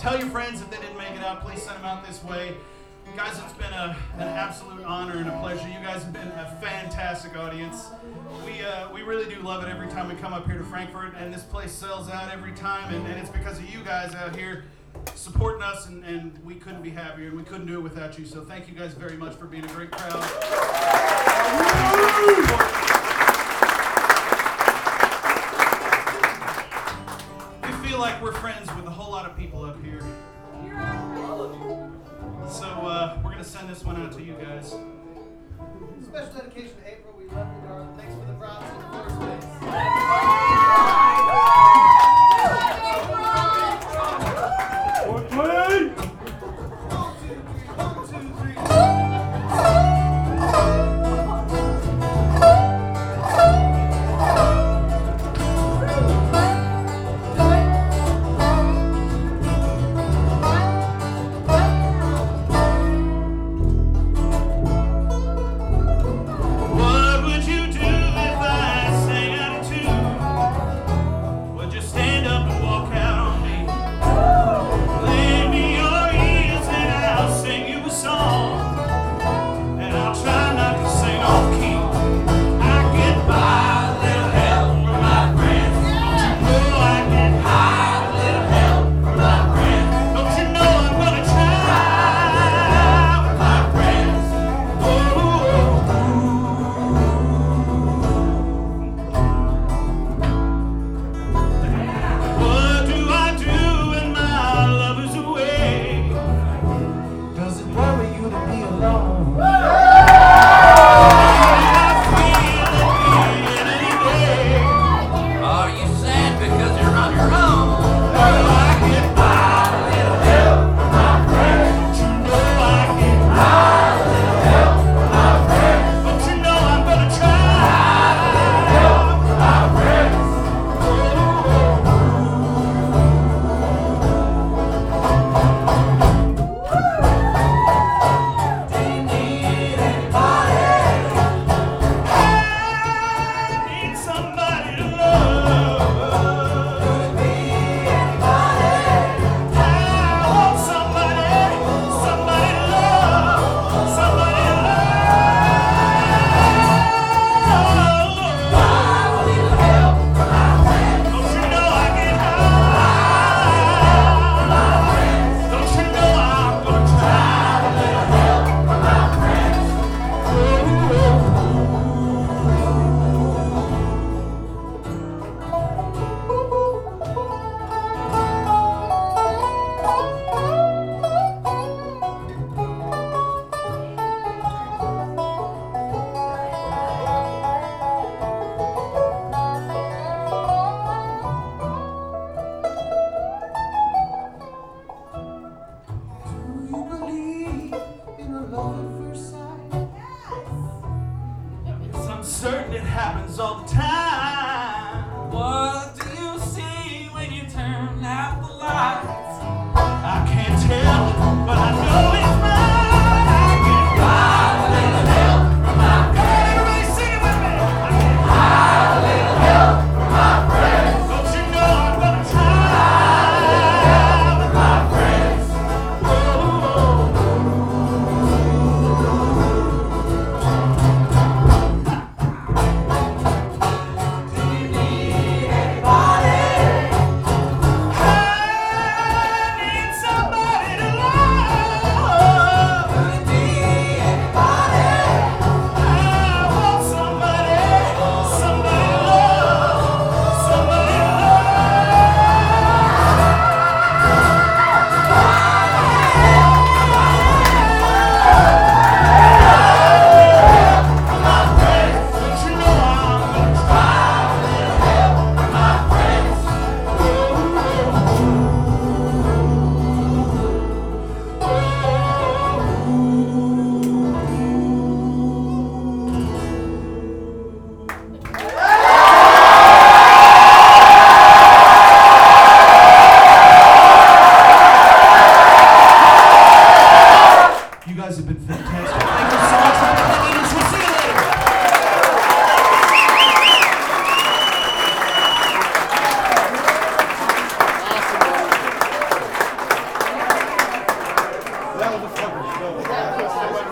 Tell your friends if they didn't make it out, please send them out this way. Guys, it's been an absolute honor and a pleasure. You guys have been a fantastic audience. We really do love it every time we come up here to Frankfurt, and this place sells out every time, and it's because of you guys out here supporting us, and we couldn't be happier, and we couldn't do it without you. So thank you guys very much for being a great crowd. We feel like we're friends with a whole lot of people up here. So we're going to send this one out to you guys. Special dedication to April. We love you, darling. Thanks for the props and the floor space. What would you motherfuckers.